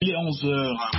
Il est 11h,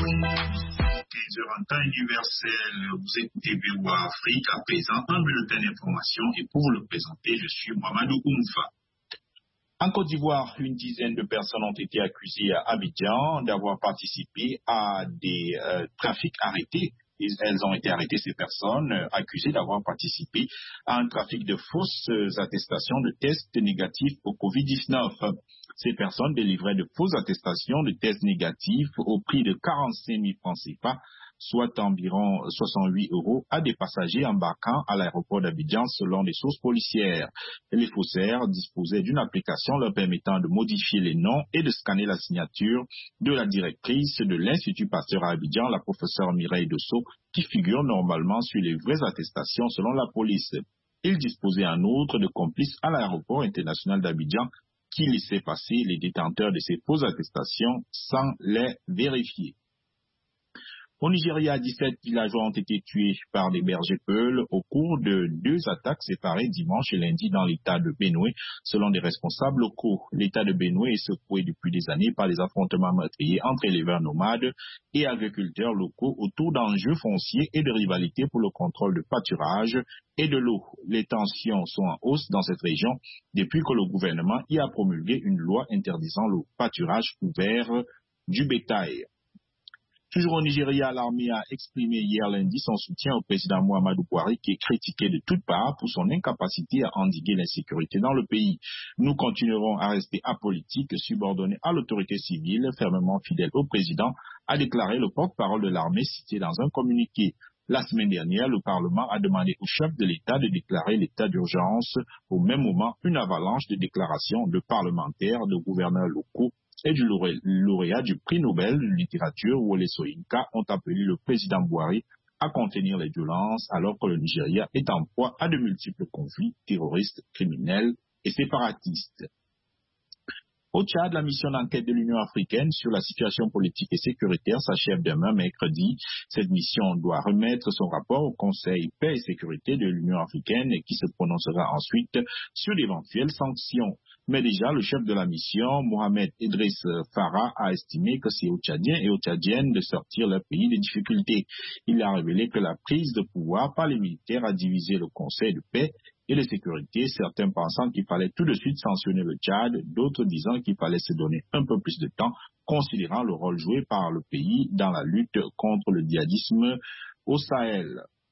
15h en temps universel. Vous écoutez VOA Afrique. À présent, un bulletin d'information. Et pour vous le présenter, je suis Mamadou Oumfa. En Côte d'Ivoire, une dizaine de personnes ont été accusées à Abidjan d'avoir participé à des trafics arrêtés. Elles ont été arrêtées, ces personnes, accusées d'avoir participé à un trafic de fausses attestations de tests négatifs au Covid-19. Ces personnes délivraient de fausses attestations de tests négatifs au prix de 45 000 francs CFA, soit environ 68 € à des passagers embarquant à l'aéroport d'Abidjan selon des sources policières. Les faussaires disposaient d'une application leur permettant de modifier les noms et de scanner la signature de la directrice de l'Institut Pasteur à Abidjan, la professeure Mireille Dosso, qui figure normalement sur les vraies attestations selon la police. Ils disposaient en outre de complices à l'aéroport international d'Abidjan qui laissaient passer les détenteurs de ces fausses attestations sans les vérifier. Au Nigeria, 17 villageois ont été tués par des bergers-peuls au cours de 2 attaques séparées dimanche et lundi dans l'état de Benue, selon des responsables locaux. L'état de Benue est secoué depuis des années par des affrontements meurtriers entre éleveurs nomades et agriculteurs locaux autour d'enjeux fonciers et de rivalités pour le contrôle de pâturage et de l'eau. Les tensions sont en hausse dans cette région depuis que le gouvernement y a promulgué une loi interdisant le pâturage couvert du bétail. Toujours au Nigeria, l'armée a exprimé hier lundi son soutien au président Muhammadu Buhari qui est critiqué de toutes parts pour son incapacité à endiguer l'insécurité dans le pays. Nous continuerons à rester apolitiques, subordonnés à l'autorité civile, fermement fidèles au président, a déclaré le porte-parole de l'armée cité dans un communiqué. La semaine dernière, le Parlement a demandé au chef de l'État de déclarer l'état d'urgence. Au même moment, une avalanche de déclarations de parlementaires, de gouverneurs locaux et du lauréat du prix Nobel de littérature Wole Soyinka ont appelé le président Buhari à contenir les violences alors que le Nigeria est en proie à de multiples conflits terroristes, criminels et séparatistes. Au Tchad, la mission d'enquête de l'Union africaine sur la situation politique et sécuritaire s'achève demain mercredi. Cette mission doit remettre son rapport au Conseil paix et sécurité de l'Union africaine et qui se prononcera ensuite sur d'éventuelles sanctions. Mais déjà, le chef de la mission, Mohamed Idriss Farah, a estimé que c'est aux Tchadiens et aux Tchadiennes de sortir leur pays des difficultés. Il a révélé que la prise de pouvoir par les militaires a divisé le Conseil de paix et de sécurité, certains pensant qu'il fallait tout de suite sanctionner le Tchad, d'autres disant qu'il fallait se donner un peu plus de temps, considérant le rôle joué par le pays dans la lutte contre le djihadisme au Sahel.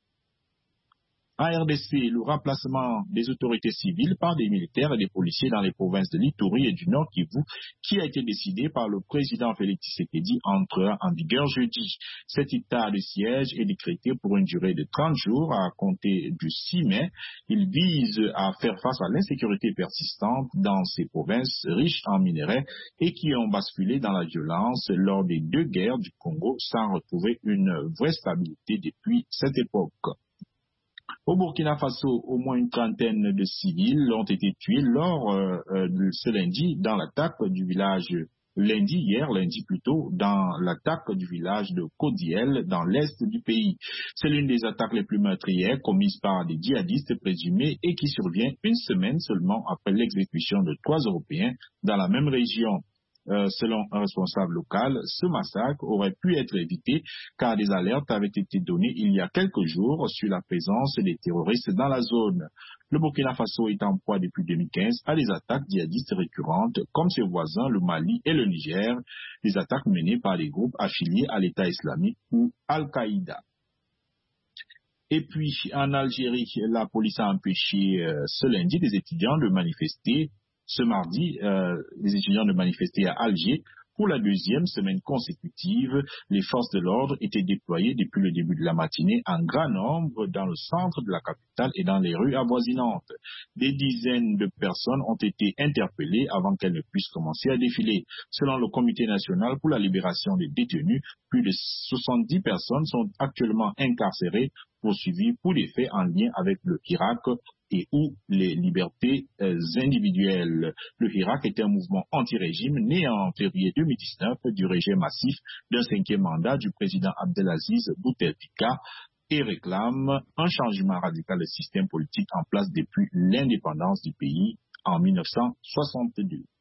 En RDC, le remplacement des autorités civiles par des militaires et des policiers dans les provinces de l'Ituri et du Nord Kivu, qui a été décidé par le président Félix Tshisekedi, entrera en vigueur jeudi. Cet état de siège est décrété pour une durée de 30 jours à compter du 6 mai. Il vise à faire face à l'insécurité persistante dans ces provinces riches en minerais et qui ont basculé dans la violence lors des 2 guerres du Congo sans retrouver une vraie stabilité depuis cette époque. Au Burkina Faso, au moins une trentaine de civils ont été tués lors de ce lundi dans l'attaque du village, lundi plutôt, dans l'attaque du village de Kodiel dans l'est du pays. C'est l'une des attaques les plus meurtrières commises par des djihadistes présumés et qui survient une semaine seulement après l'exécution de 3 Européens dans la même région. Selon un responsable local, ce massacre aurait pu être évité car des alertes avaient été données il y a quelques jours sur la présence des terroristes dans la zone. Le Burkina Faso est en proie depuis 2015 à des attaques djihadistes récurrentes comme ses voisins le Mali et le Niger, des attaques menées par des groupes affiliés à l'État islamique ou Al-Qaïda. Et puis, en Algérie, la police a empêché ce lundi des étudiants de manifester. Ce mardi, les étudiants de manifester à Alger. Pour la 2e semaine consécutive, les forces de l'ordre étaient déployées depuis le début de la matinée en grand nombre dans le centre de la capitale et dans les rues avoisinantes. Des dizaines de personnes ont été interpellées avant qu'elles ne puissent commencer à défiler. Selon le Comité national pour la libération des détenus, plus de 70 personnes sont actuellement incarcérées, poursuivies pour des faits en lien avec le Hirak et ou les libertés individuelles. Le Hirak était un mouvement anti-régime né en février 2019 du rejet massif d'un 5e mandat du président Abdelaziz Bouteflika et réclame un changement radical du système politique en place depuis l'indépendance du pays en 1962.